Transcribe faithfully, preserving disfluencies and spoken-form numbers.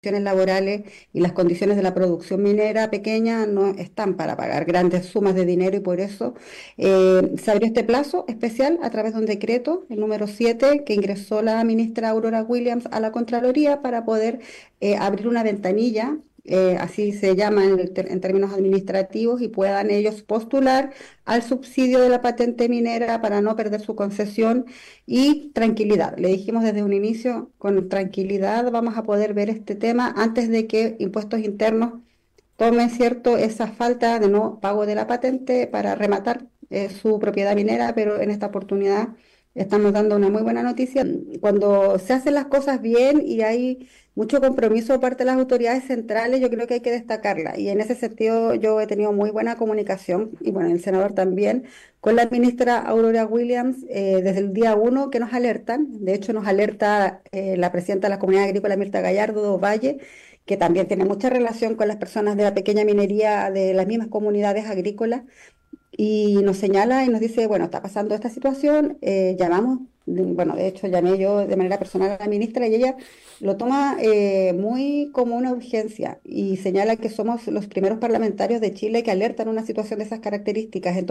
condiciones laborales y las condiciones de la producción minera pequeña no están para pagar grandes sumas de dinero y por eso eh, se abrió este plazo especial a través de un decreto, el número siete, que ingresó la ministra Aurora Williams a la Contraloría para poder eh, abrir una ventanilla. Eh, así se llama en, el ter- en términos administrativos, y puedan ellos postular al subsidio de la patente minera para no perder su concesión y tranquilidad. Le dijimos desde un inicio, con tranquilidad vamos a poder ver este tema antes de que Impuestos Internos tome, ¿cierto?, esa falta de no pago de la patente para rematar eh, su propiedad minera, pero en esta oportunidad estamos dando una muy buena noticia. Cuando se hacen las cosas bien y hay mucho compromiso por parte de las autoridades centrales, yo creo que hay que destacarla. Y en ese sentido yo he tenido muy buena comunicación, y bueno, el senador también, con la ministra Aurora Williams eh, desde el día uno que nos alertan. De hecho, nos alerta eh, la presidenta de la Comunidad Agrícola, Mirta Gallardo Valle, que también tiene mucha relación con las personas de la pequeña minería de las mismas comunidades agrícolas, y nos señala y nos dice, bueno, está pasando esta situación, eh, llamamos, de- bueno, de hecho llamé yo de manera personal a la ministra y ella lo toma eh, muy como una urgencia y señala que somos los primeros parlamentarios de Chile que alertan una situación de esas características. Entonces,